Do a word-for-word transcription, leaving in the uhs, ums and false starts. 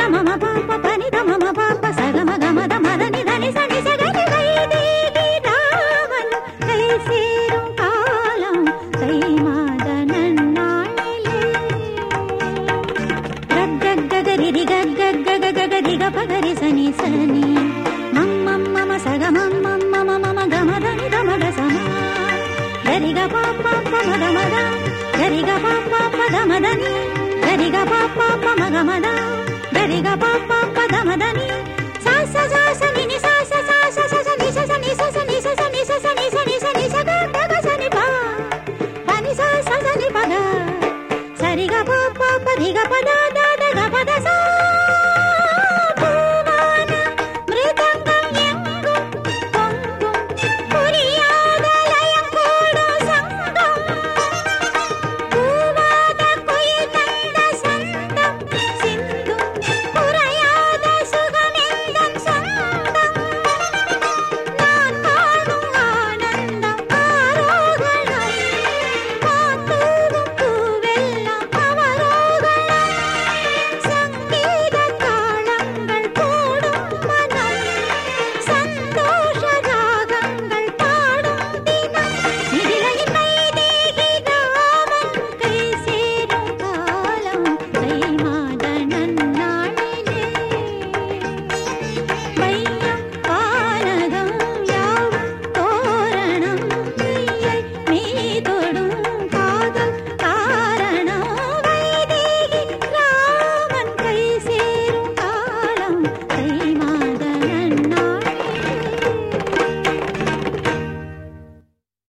மம பாப்ப பனி தம பாப்ப சகம கமத மதனி தனி சனி சகனி வைதேகி ராமன் கை சேரும் காலம் தை மாத நன்னாளிலே கக்ககரி கக்ககககரி கபகரி சனி சனி மம்மம் மம சகமம் மம்ம மம கமதனி தமக சமா கரிக பாப்பா பமத மத கரிக பாப்பா பத மதனி கரிக பாப்பா பமக மத கரிக பாப்பா பத மதனி சா சா சா